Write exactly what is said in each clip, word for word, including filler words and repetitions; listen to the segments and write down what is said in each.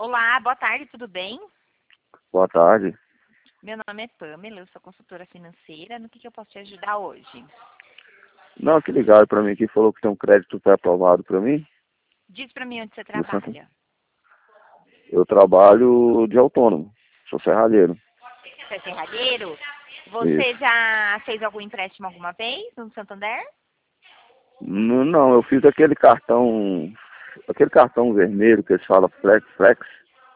Olá, boa tarde, tudo bem? Boa tarde. Meu nome é Pamela, eu sou consultora financeira. No que, que eu posso te ajudar hoje? Não, que ligaram pra mim aqui, falou que tem um crédito pré-aprovado pra mim. Diz pra mim onde você No Santo... trabalha. Eu trabalho de autônomo, sou serralheiro. Você é serralheiro? Você Isso. já fez algum empréstimo alguma vez no Santander? N- Não, eu fiz aquele cartão, aquele cartão vermelho que eles falam Flex, Flex.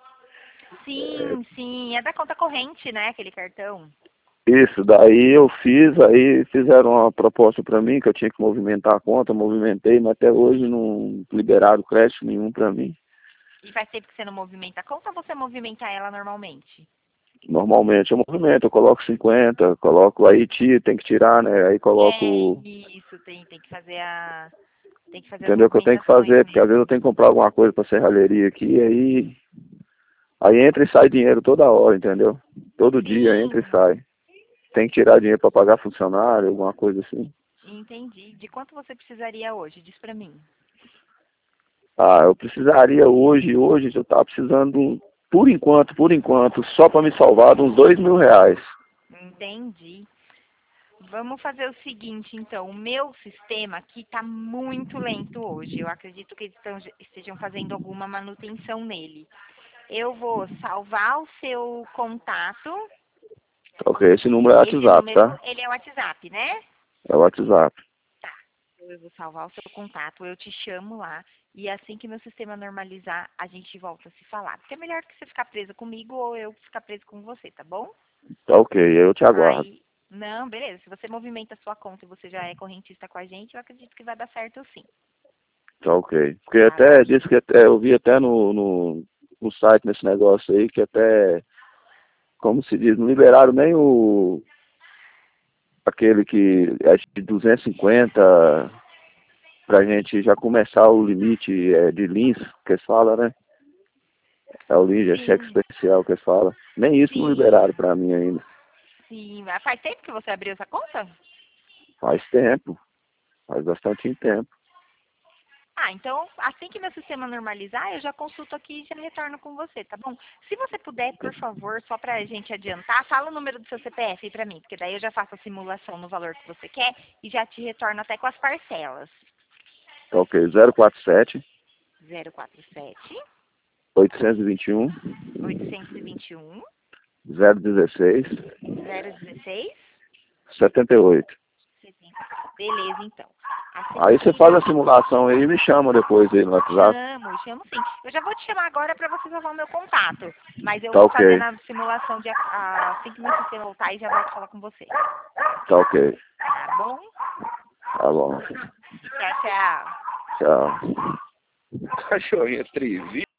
Sim, sim, é da conta corrente, né, aquele cartão. Isso, daí eu fiz, aí fizeram uma proposta pra mim que eu tinha que movimentar a conta, movimentei, mas até hoje não liberaram crédito nenhum pra mim. E faz tempo que você não movimenta a conta ou você movimenta ela normalmente? Normalmente eu movimento, eu coloco cinquenta, coloco aí, tira, tem que tirar, né? Aí É, coloco. isso, tem, tem que fazer a. Tem que fazer as Entendeu o que eu tenho que movimentações fazer? Porque às vezes eu mesmo. tenho que comprar alguma coisa para serralheria aqui, aí, aí entra e sai dinheiro toda hora, entendeu? Todo dia entra e Sim, sai. Tem que tirar dinheiro para pagar funcionário, alguma coisa assim. entendi. De quanto você precisaria hoje? Diz pra mim. Ah, eu precisaria hoje, hoje eu tava precisando, por enquanto, por enquanto, só para me salvar, de uns dois mil reais. Entendi. Vamos fazer o seguinte, então. O meu sistema aqui está muito lento hoje. Eu acredito que eles estão- estejam fazendo alguma manutenção nele. Eu vou salvar o seu contato. Ok, esse número é Esse WhatsApp, número, tá? ele é o WhatsApp, né? É o WhatsApp. Tá. Então, eu vou salvar o seu contato. Eu te chamo lá. E assim que meu sistema normalizar, a gente volta a se falar. Porque é melhor que você ficar presa comigo ou eu ficar preso com você, tá bom? Tá ok, eu te aguardo. Aí, não, beleza. Se você movimenta a sua conta e você já é correntista com a gente, eu acredito que vai dar certo sim. Tá ok. Porque Tá bom? até disse que até, eu vi até no, no, no site nesse negócio aí que até, como se diz, não liberaram nem o aquele que é de duzentos e cinquenta pra gente já começar o limite é, de lins, que eles falam, né? É o lins, é cheque Sim, especial que eles falam. Nem isso não sim, liberaram pra mim ainda. sim. Mas faz tempo que você abriu essa conta? Faz tempo, faz bastante tempo. Ah, então assim que meu sistema normalizar, eu já consulto aqui e já retorno com você, tá bom? Se você puder, por favor, só pra gente adiantar, fala o número do seu C P F aí pra mim, porque daí eu já faço a simulação no valor que você quer e já te retorno até com as parcelas. Tá ok, zero quatro sete, zero quatro sete, oitocentos e vinte e um, oitocentos e vinte e um, zero dezesseis, zero dezesseis, setenta e oito. setenta. Beleza, então. Assim Aí você que faz a simulação aí e me chama depois aí no WhatsApp. chamo, chamo sim. Eu já vou te chamar agora para você salvar o meu contato. Mas eu Tá vou fazer ok, na simulação de a- a- assim que meu sistema voltar e já volto a falar com você. tá ok. Tá bom? Tá bom. Tchau, tchau. Tchau. Cachorrinho é trivi.